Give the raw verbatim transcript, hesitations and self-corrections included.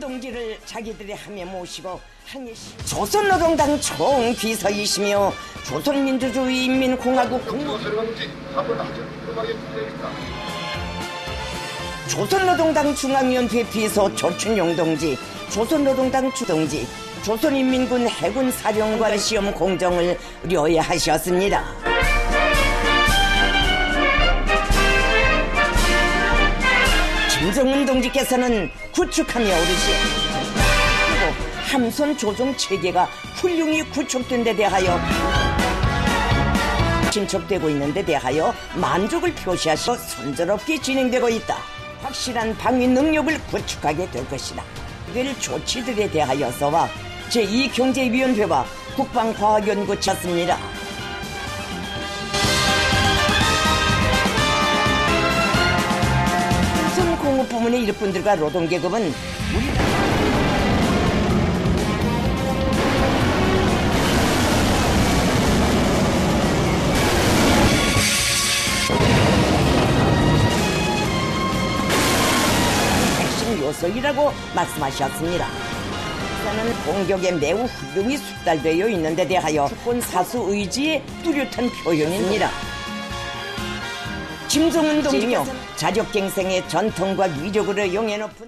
동지를 자기들의 함에 모시고 항해시 조선노동당 총비서이시며 조선민주주의인민공화국 국무 조선노동당 중앙위원회 비서 조춘용 동지, 조선노동당 주동지, 조선인민군 해군 사령관 시험 공정을 료해하셨습니다. 김정은 동지께서는 구축하며 오르시 그리고 함선 조종 체계가 훌륭히 구축된 데 대하여 신축되고 있는 데 대하여 만족을 표시하시고 순조롭게 진행되고 있다. 확실한 방위 능력을 구축하게 될 것이다. 될 조치들에 대하여서와 제이 경제위원회와 국방과학연구 쳤습니다. 우선 공업 부문의 일꾼들과 노동계급은 우리나라 요소이라고 말씀하셨습니다. 저는 공격에 매우 훌륭히 숙달되어 있는 데 대하여 주권 사수 의지의 뚜렷한 표현입니다. 김정은 동지며 자력갱생의 전통과 위력으로 용해 높은